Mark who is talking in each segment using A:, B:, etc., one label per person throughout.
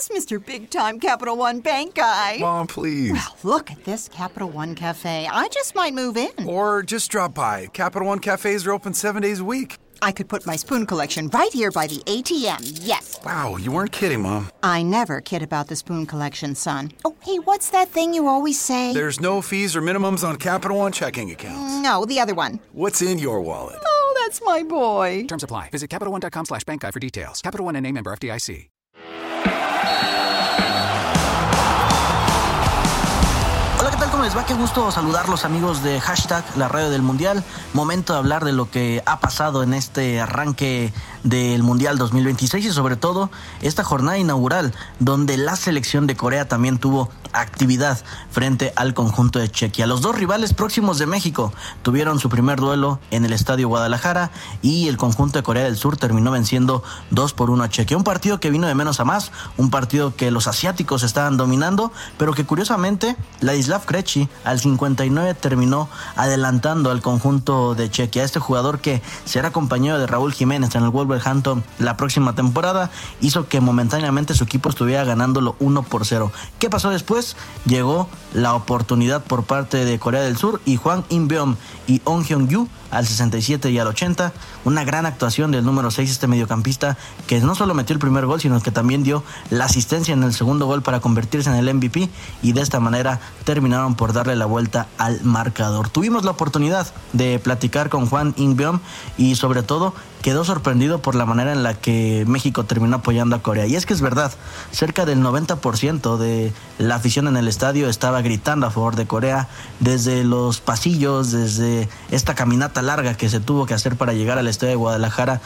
A: Yes, Mr. Big Time Capital One Bank guy.
B: Mom, please.
A: Well, look at this Capital One Cafe. I just might move in.
B: Or just drop by. Capital One cafes are open 7 days a week.
A: I could put my spoon collection right here by the ATM, yes.
B: Wow, you weren't kidding, Mom.
A: I never kid about the spoon collection, son. Oh, hey, what's that thing you always say?
B: There's no fees or minimums on Capital One checking accounts.
A: No, the other one.
B: What's in your wallet?
A: Oh, that's my boy.
C: Terms apply. Visit CapitalOne.com/bankguide for details. Capital One N.A. member FDIC.
D: Hola, ¿qué tal? ¿Cómo les va? Qué gusto saludarlos, amigos de Hashtag La Radio del Mundial. Momento de hablar de lo que ha pasado en este arranque del Mundial 2026 y sobre todo esta jornada inaugural donde la selección de Corea también tuvo actividad frente al conjunto de Chequia. Los dos rivales próximos de México tuvieron su primer duelo en el Estadio Guadalajara y el conjunto de Corea del Sur terminó venciendo 2-1 a Chequia. Un partido que vino de menos a más, un partido que los asiáticos estaban dominando, pero que curiosamente Ladislav Krejci al 59 terminó adelantando al conjunto de Chequia. Este jugador que será compañero de Raúl Jiménez en el Wolverhampton la próxima temporada hizo que momentáneamente su equipo estuviera ganándolo 1-0. ¿Qué pasó después? Llegó la oportunidad por parte de Corea del Sur y Hwang In-beom y Oh Hyun-yu al 67 y al 80, una gran actuación del número 6, este mediocampista que no solo metió el primer gol, sino que también dio la asistencia en el segundo gol para convertirse en el MVP y de esta manera terminaron por darle la vuelta al marcador. Tuvimos la oportunidad de platicar con Hwang In-beom y sobre todo quedó sorprendido por la manera en la que México terminó apoyando a Corea. Y es que es verdad, cerca del 90% de la afición en el estadio estaba gritando a favor de Corea, desde los pasillos, desde esta caminata larga que se tuvo que hacer para llegar al estadio de Guadalajara.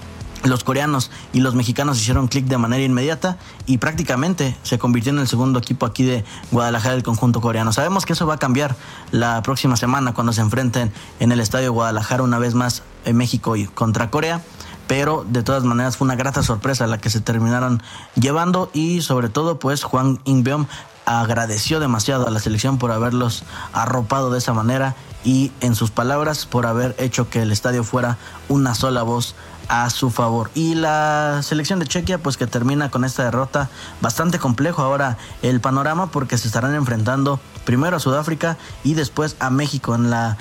D: Los coreanos y los mexicanos hicieron clic de manera inmediata y prácticamente se convirtió en el segundo equipo aquí de Guadalajara del conjunto coreano. Sabemos que eso va a cambiar la próxima semana cuando se enfrenten en el estadio de Guadalajara una vez más en México y contra Corea, pero de todas maneras fue una grata sorpresa la que se terminaron llevando y sobre todo pues Hwang In-beom agradeció demasiado a la selección por haberlos arropado de esa manera y en sus palabras por haber hecho que el estadio fuera una sola voz a su favor. Y la selección de Chequia pues que termina con esta derrota, bastante complejo ahora el panorama porque se estarán enfrentando primero a Sudáfrica y después a México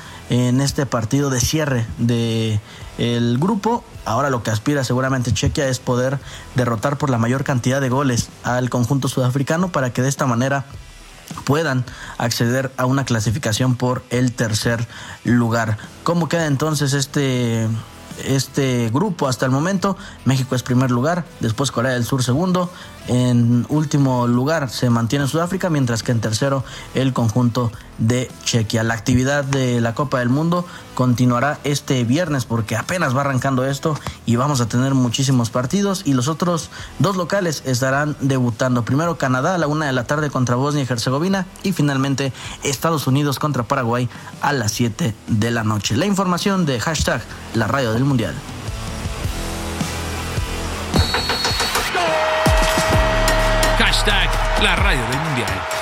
D: en este partido de cierre de el grupo. Ahora lo que aspira seguramente Chequia es poder derrotar por la mayor cantidad de goles al conjunto sudafricano para que de esta manera puedan acceder a una clasificación por el tercer lugar. ¿Cómo queda entonces este grupo hasta el momento? México es primer lugar, después Corea del Sur segundo, en último lugar se mantiene Sudáfrica, mientras que en tercero el conjunto de Chequia. La actividad de la Copa del Mundo continuará este viernes porque apenas va arrancando esto y vamos a tener muchísimos partidos y los otros dos locales estarán debutando. Primero Canadá a la 1:00 p.m. contra Bosnia y Herzegovina y finalmente Estados Unidos contra Paraguay a las 7:00 p.m. La información de Hashtag La Radio del Mundial.
E: Hashtag La Radio del Mundial.